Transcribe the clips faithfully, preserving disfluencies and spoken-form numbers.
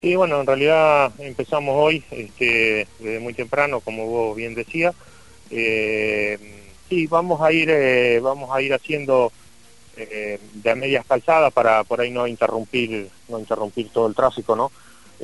Y bueno, en realidad empezamos hoy, este, desde muy temprano, como vos bien decías. Eh, sí, vamos a ir, eh, vamos a ir haciendo eh, de a medias calzadas para por ahí no interrumpir, no interrumpir todo el tráfico, ¿no?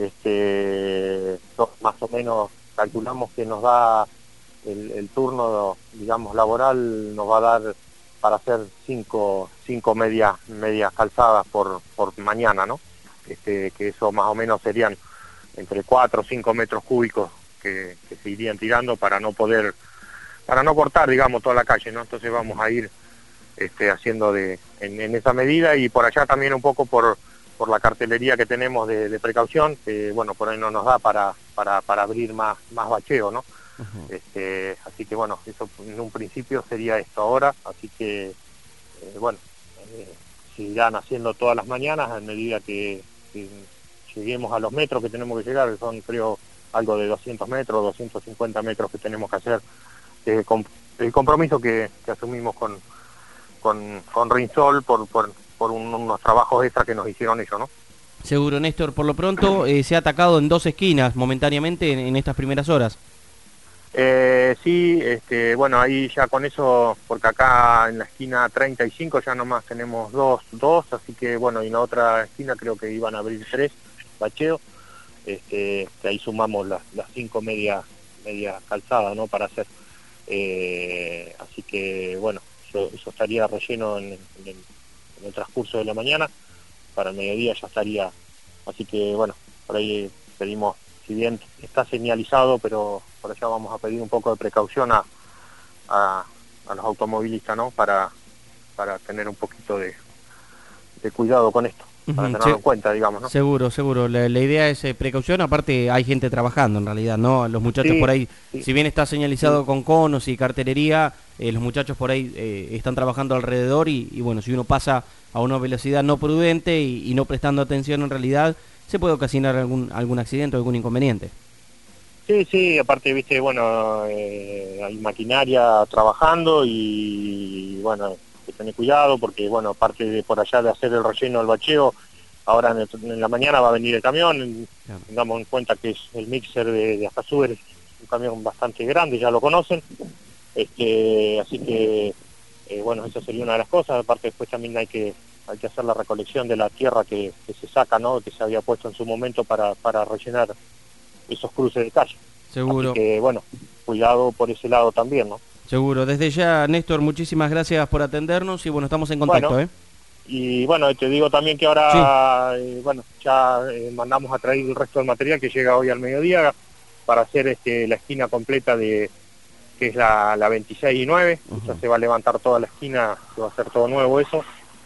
Este, to- más o menos calculamos que nos da el, el turno, digamos, laboral, nos va a dar para hacer cinco, cinco medias, medias calzadas por, por mañana, ¿no? Este, que eso más o menos serían entre cuatro o cinco metros cúbicos que, que se irían tirando para no poder, para no cortar, digamos, toda la calle, ¿no? Entonces vamos a ir este, haciendo de, en, en esa medida, y por allá también un poco por, por la cartelería que tenemos de, de precaución, que bueno, por ahí no nos da para, para, para abrir más, más bacheo, ¿no? Ujú. Este, así que bueno, eso en un principio sería esto ahora, así que eh, bueno, eh, se irán haciendo todas las mañanas a medida que, que lleguemos a los metros que tenemos que llegar, que son creo algo de doscientos metros, doscientos cincuenta metros que tenemos que hacer, eh, con, el compromiso que, que asumimos con, con, con Rinsol por, por, por un, unos trabajos extra que nos hicieron ellos, ¿no? Seguro, Néstor. Por lo pronto eh, se ha atacado en dos esquinas momentáneamente en, en estas primeras horas. Eh, sí, este, bueno, ahí ya con eso, porque acá en la esquina treinta y cinco ya nomás tenemos dos, dos, así que bueno, y en la otra esquina creo que iban a abrir tres bacheos, este, que ahí sumamos las, las cinco medias, medias calzadas, ¿no? Para hacer, eh, así que bueno, eso, eso estaría relleno en, en el, en el transcurso de la mañana, para el mediodía ya estaría, así que bueno, por ahí pedimos, si bien está señalizado, pero por allá vamos a pedir un poco de precaución a, a, a los automovilistas, ¿no? Para, para tener un poquito de, de cuidado con esto, para Ujú, tenerlo se- en cuenta, digamos, ¿no? seguro, seguro. La, la idea es eh, precaución. Aparte, hay gente trabajando en realidad, ¿no? Los muchachos por Sí, ahí, sí, si bien está sí, señalizado con conos y cartelería, eh, los muchachos por ahí eh, están trabajando alrededor y, y bueno, si uno pasa a una velocidad no prudente y, y no prestando atención en realidad, se puede ocasionar algún, algún accidente o algún inconveniente. sí, sí, aparte, viste, bueno, eh, hay maquinaria trabajando y bueno, hay que tener cuidado porque, bueno, aparte de por allá de hacer el relleno del bacheo, ahora en, el- en la mañana va a venir el camión, Claro. tengamos en cuenta que es el mixer de, de Azasúber, es un camión bastante grande, ya lo conocen, este, así que, eh, bueno, esa sería una de las cosas, aparte después también hay que, hay que hacer la recolección de la tierra que, que se saca, ¿no? Que se había puesto en su momento para, para rellenar esos cruces de calle. Así Seguro. que, bueno, cuidado por ese lado también, ¿no? Seguro. Desde ya, Néstor, muchísimas gracias por atendernos y bueno, estamos en Bueno, contacto, ¿eh? y bueno, te digo también que Sí. ahora, eh, bueno, ya eh, mandamos a traer el resto del material que llega hoy al mediodía para hacer este, la esquina completa de que es la, la veintiséis y nueve, ya Ujú. se va a levantar toda la esquina, se va a hacer todo nuevo eso.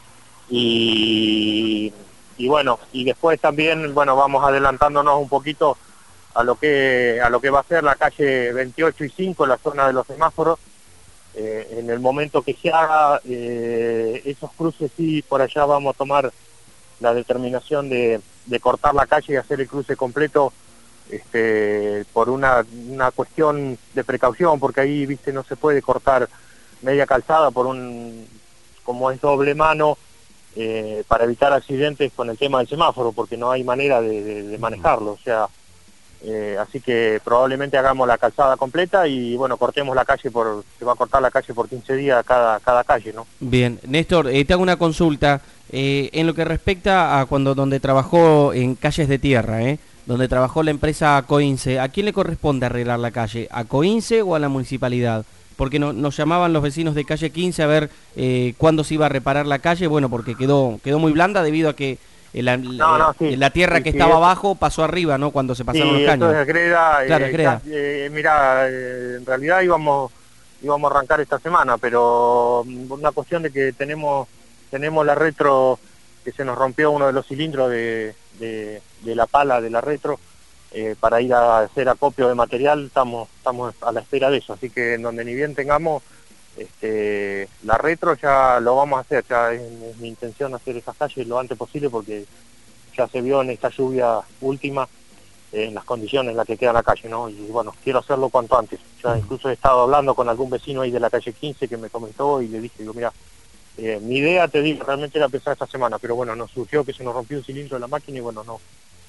Y, y bueno, y después también, bueno, vamos adelantándonos un poquito a lo que a lo que va a ser la calle veintiocho y cinco, la zona de los semáforos. Eh, en el momento que se haga eh, esos cruces, sí, por allá vamos a tomar la determinación de, de cortar la calle y hacer el cruce completo, este, por una, una cuestión de precaución, porque ahí, viste, no se puede cortar media calzada por un, como es doble mano, eh, para evitar accidentes con el tema del semáforo, porque no hay manera de, de, de Ujú. manejarlo, o sea, eh, así que probablemente hagamos la calzada completa y bueno, cortemos la calle por, se va a cortar la calle por quince días cada, cada calle, ¿no? Bien, Néstor, eh, te hago una consulta. Eh, en lo que respecta a cuando donde trabajó en calles de tierra, ¿eh? Donde trabajó la empresa Coince, ¿a quién le corresponde arreglar la calle? ¿A Coince o a la municipalidad? Porque no, nos llamaban los vecinos de calle quince a ver eh, cuándo se iba a reparar la calle, bueno, porque quedó, quedó muy blanda debido a que eh, la, No, la- no, sí, la tierra sí, que sí, estaba es, abajo pasó arriba, ¿no? Cuando se pasaron los sí, eso caños. es greda, Claro, es eh, ya, greda. eh, mira, eh, en realidad íbamos, íbamos a arrancar esta semana, pero mm, una cuestión de que tenemos, tenemos la retro, que se nos rompió uno de los cilindros de, de, de la pala de la retro, eh, para ir a hacer acopio de material, estamos, estamos a la espera de eso, así que en donde ni bien tengamos este, la retro ya lo vamos a hacer, ya es, es mi intención hacer esas calles lo antes posible porque ya se vio en esta lluvia última, eh, en las condiciones en las que queda la calle, ¿no? Y bueno, quiero hacerlo cuanto antes. Ya Ujú. incluso he estado hablando con algún vecino ahí de la calle quince que me comentó y le dije, digo, mira, eh, mi idea, te digo, realmente era empezar esta semana, pero bueno, nos surgió que se nos rompió un cilindro de la máquina y bueno, no,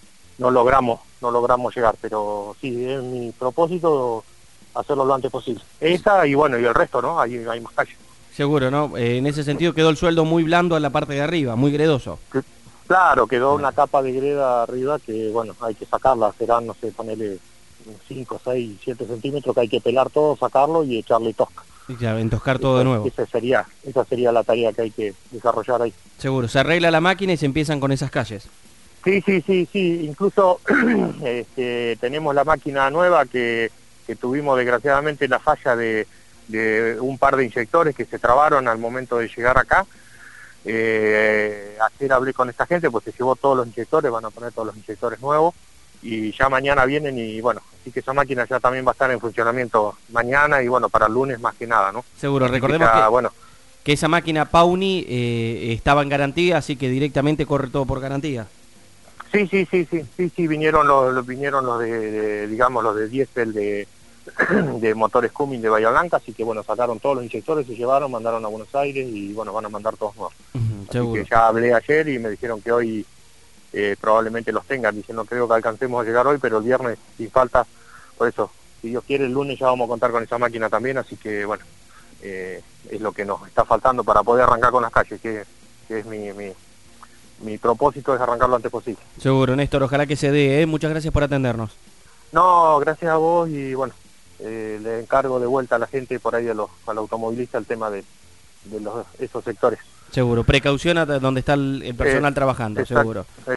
no logramos, no logramos llegar, pero sí, es mi propósito hacerlo lo antes posible. Esa y bueno, y el resto, ¿no? Hay, hay más calles. Seguro, ¿no? Eh, en ese sentido quedó el sueldo muy blando en la parte de arriba, muy gredoso. Claro, quedó una capa de greda arriba que, bueno, hay que sacarla, serán, no sé, ponerle cinco, seis, siete centímetros, que hay que pelar todo, sacarlo y echarle tosca. Y ya, entoscar todo de nuevo. Esa sería, esa sería la tarea que hay que desarrollar ahí. Seguro, se arregla la máquina y se empiezan con esas calles. Sí, sí, sí, sí, incluso este, tenemos la máquina nueva que, que tuvimos desgraciadamente la falla de, de un par de inyectores que se trabaron al momento de llegar acá. Eh, ayer hablé con esta gente, pues se llevó todos los inyectores, van a poner todos los inyectores nuevos y ya mañana vienen y bueno, así que esa máquina ya también va a estar en funcionamiento mañana y bueno, para el lunes más que nada, ¿no? Seguro, así recordemos que, ya, que, bueno, que esa máquina Pauni eh, estaba en garantía, así que directamente corre todo por garantía. Sí, sí, sí, sí, sí, sí, vinieron los, los vinieron los de, de, digamos, los de diésel de, de motores Cummins de Bahía Blanca, así que bueno, sacaron todos los inyectores, se llevaron, mandaron a Buenos Aires y bueno, van a mandar todos nuevos. Uh-huh, así seguro. que ya hablé ayer y me dijeron que hoy eh, probablemente los tengan, dicen no creo que alcancemos a llegar hoy, pero el viernes sin falta, por eso, si Dios quiere el lunes ya vamos a contar con esa máquina también, así que bueno, eh, es lo que nos está faltando para poder arrancar con las calles, que, que es mi... mi Mi propósito es arrancar lo antes posible. Seguro, Néstor, ojalá que se dé, ¿eh? Muchas gracias por atendernos. No, gracias a vos y bueno, eh, le encargo de vuelta a la gente por ahí, a los, al automovilista, el tema de, de los, esos sectores. Seguro, precaución a donde está el, el personal eh, trabajando, exacto. seguro.